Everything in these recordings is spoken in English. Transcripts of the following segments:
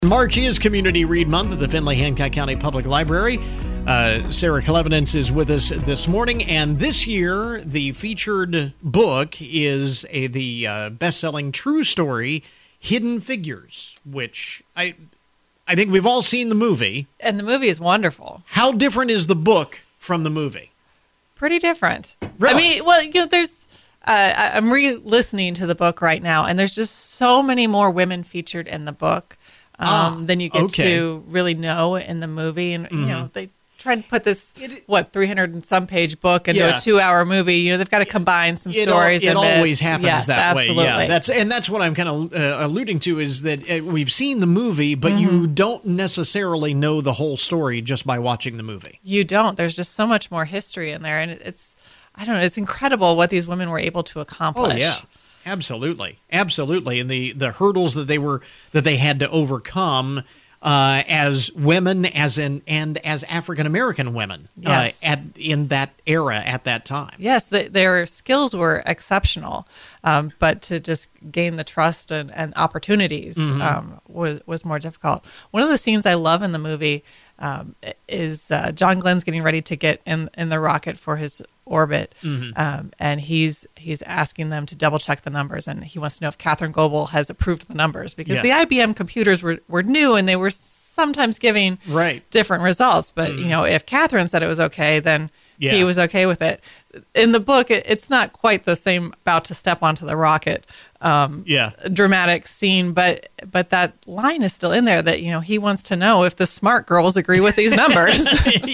March is Community Read Month at the Findlay Hancock County Public Library. Sarah Clevenance is with us this morning, and this year the featured book is the best-selling true story, Hidden Figures, which I think we've all seen the movie. And the movie is wonderful. How different is the book from the movie? Pretty different. Really? I mean, well, there's... I'm re-listening to the book right now, and there's just so many more women featured in the book than you get to really know in the movie. And, they tried to put this, 300 and some page book into a 2-hour movie. They've got to combine some stories. It always happens that absolutely. way. Yeah, that's what I'm kind of alluding to is that we've seen the movie, but you don't necessarily know the whole story just by watching the movie. You don't. There's just so much more history in there, and it's incredible what these women were able to accomplish. Oh yeah, absolutely, and the hurdles that they had to overcome as women, and as African American women, yes. in that era at that time. Yes, their skills were exceptional, but to just gain the trust and opportunities was more difficult. One of the scenes I love in the movie is John Glenn's getting ready to get in the rocket for his orbit, and he's asking them to double check the numbers, and he wants to know if Catherine Goebel has approved the numbers, because the IBM computers were new and they were sometimes giving different results. But if Catherine said it was okay, then he was okay with it. In the book, it's not quite the same about to step onto the rocket dramatic scene, but that line is still in there that he wants to know if the smart girls agree with these numbers.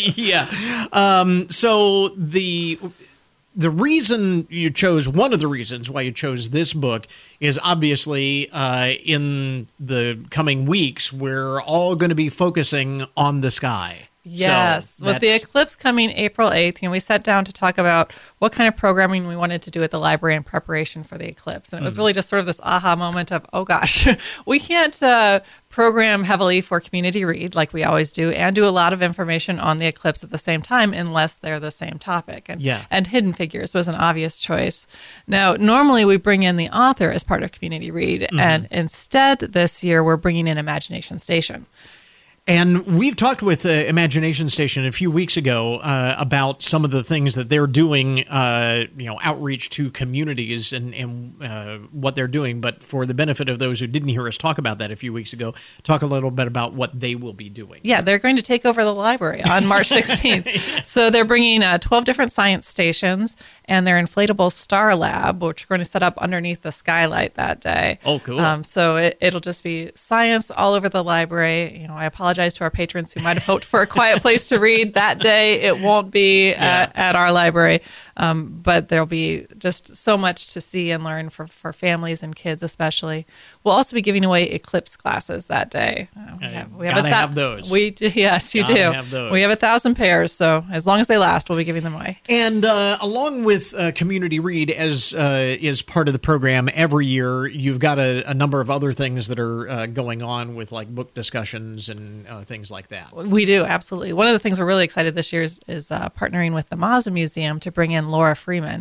So the reason you chose, one of the reasons why you chose this book, is obviously in the coming weeks we're all going to be focusing on the sky. Yes. So with the eclipse coming April 8th, we sat down to talk about what kind of programming we wanted to do at the library in preparation for the eclipse. And it was really just sort of this aha moment of, oh gosh, we can't program heavily for Community Read like we always do and do a lot of information on the eclipse at the same time unless they're the same topic. And Hidden Figures was an obvious choice. Now, normally we bring in the author as part of Community Read, and instead this year we're bringing in Imagination Station. And we've talked with Imagination Station a few weeks ago about some of the things that they're doing, outreach to communities and what they're doing. But for the benefit of those who didn't hear us talk about that a few weeks ago, talk a little bit about what they will be doing. Yeah, they're going to take over the library on March 16th. So they're bringing 12 different science stations and their inflatable star lab, which we're going to set up underneath the skylight that day. Oh, cool. So it'll just be science all over the library. I apologize to our patrons who might have hoped for a quiet place to read that day. It won't be at our library, but there'll be just so much to see and learn for families and kids especially. We'll also be giving away eclipse glasses that day. We have those. We do, yes, you do. Have those. We have 1,000 pairs, so as long as they last, we'll be giving them away. And along with Community Read, as is part of the program every year, you've got a number of other things that are going on with like book discussions and things like that. We do, absolutely. One of the things we're really excited this year is partnering with the Mazza Museum to bring in Laura Freeman.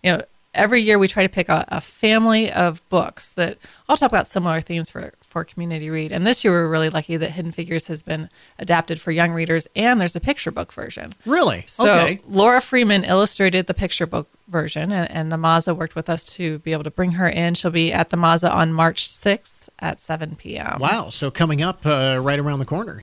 Every year we try to pick a family of books that all talk about similar themes for Community Read. And this year we're really lucky that Hidden Figures has been adapted for young readers, and there's a picture book version. Really? So okay. Laura Freeman illustrated the picture book version, and the Mazza worked with us to be able to bring her in. She'll be at the Mazza on March 6th at 7 p.m. Wow. So coming up right around the corner.